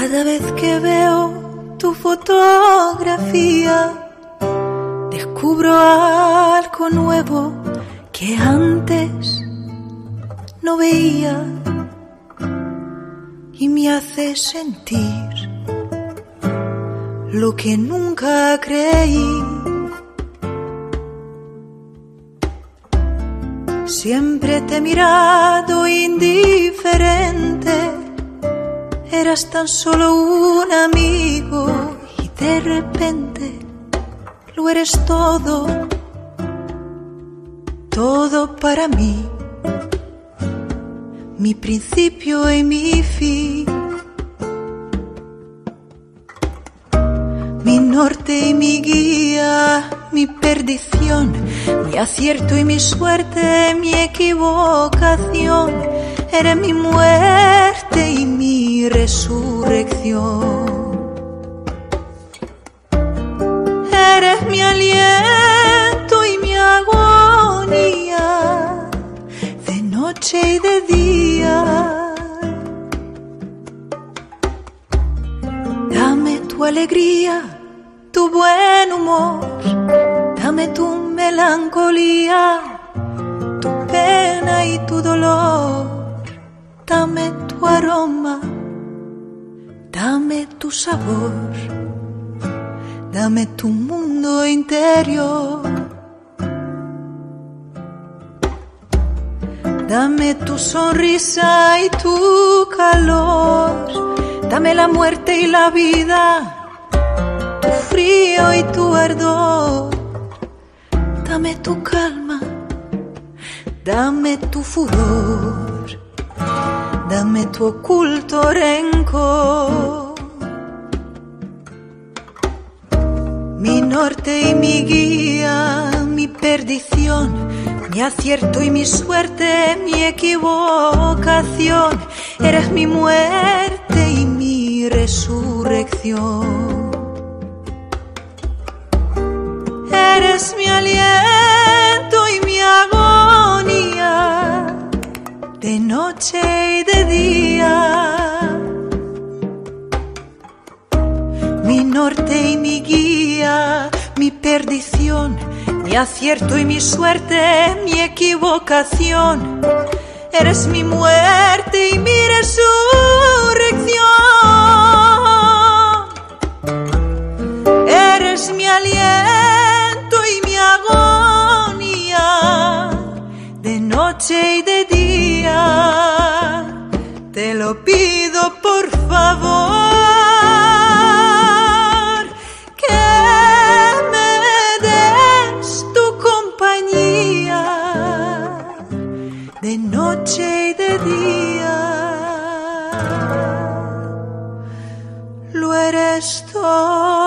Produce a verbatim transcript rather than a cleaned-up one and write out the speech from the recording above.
Cada vez que veo tu fotografía, descubro algo nuevo que antes no veía y me hace sentir lo que nunca creí. Siempre te he mirado indiferente, eras tan solo un amigo y de repente lo eres todo, todo para mí, mi principio y mi fin, mi norte y mi guía, mi perdición, mi acierto y mi suerte, mi equivocación. Eres mi muerte y mi resurrección. Eres mi aliento y mi agonía, de noche y de día. Dame tu alegría, tu buen humor, dame tu melancolía, tu pena y tu dolor. Dame tu aroma, dame tu sabor, dame tu mundo interior. Dame tu sonrisa y tu calor, dame la muerte y la vida, tu frío y tu ardor. Dame tu calma, dame tu furor, dame tu oculto rencor. Mi norte y mi guía, mi perdición, mi acierto y mi suerte, mi equivocación. Eres mi muerte y mi resurrección. Eres mi aliento y mi agonía, de noche y de día. Mi norte y mi guía, mi perdición, mi acierto y mi suerte, mi equivocación. Eres mi muerte y mi resurrección. Eres mi aliento y mi agonía, de noche y de día. Te lo pido por favor, que me des tu compañía, de noche y de día. Lo eres todo.